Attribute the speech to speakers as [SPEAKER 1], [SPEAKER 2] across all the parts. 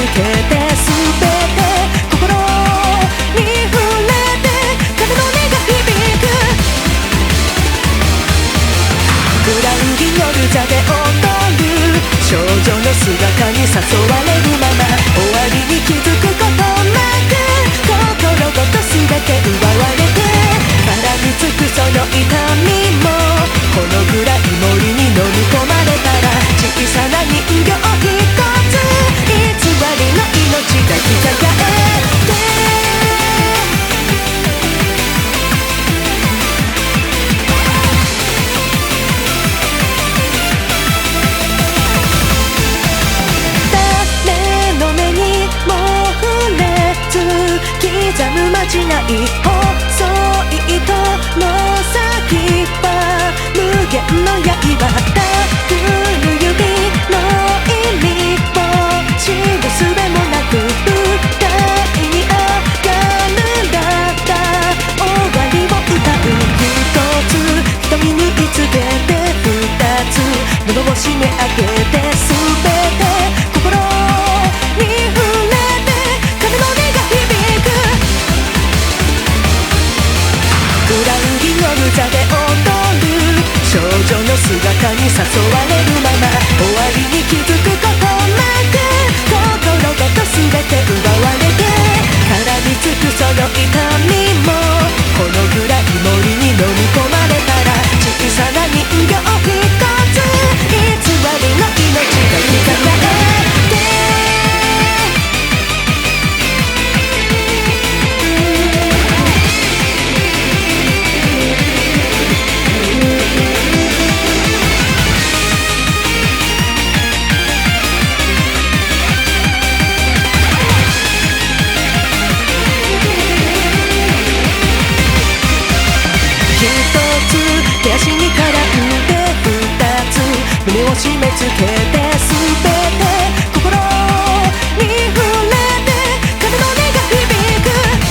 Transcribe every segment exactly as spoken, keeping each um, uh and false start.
[SPEAKER 1] けて全て心に触れて風の音が響くグラウディ夜座で踊る少女の姿に誘われるまま終わりに気づくことなく心ごと全て奪われて絡みつくその痛みもこのぐらい森に飲み込まれたら小さな人形一つ偽りの命抱きかかえて誰の目にも触れず刻むまじない細い糸の先っぱ無限の刃たくる指の意味を知るすべもなく二人に上がるんだった終わりを歌う一つ瞳にいつけて二つ喉を締め上げて全て心に触れて風の音が響くグラウディ夜座で踊る少女の姿に誘われるまま終わりに気づくことなく心ごと全て奪われて絡みつくその痛みもこのぐらい森に飲み込まれたら小さな人形一つ偽りの命がきかえて手足に絡んで二つ胸を締め付けて全て心に触れて風の音が響く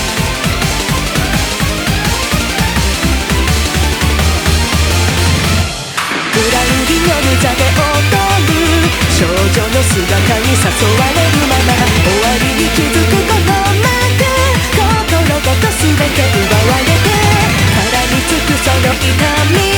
[SPEAKER 1] グラウディ夜座で踊る少女の姿に誘われるまま終わりに気づくことなく心ごと全て奪われて絡みつくその痛み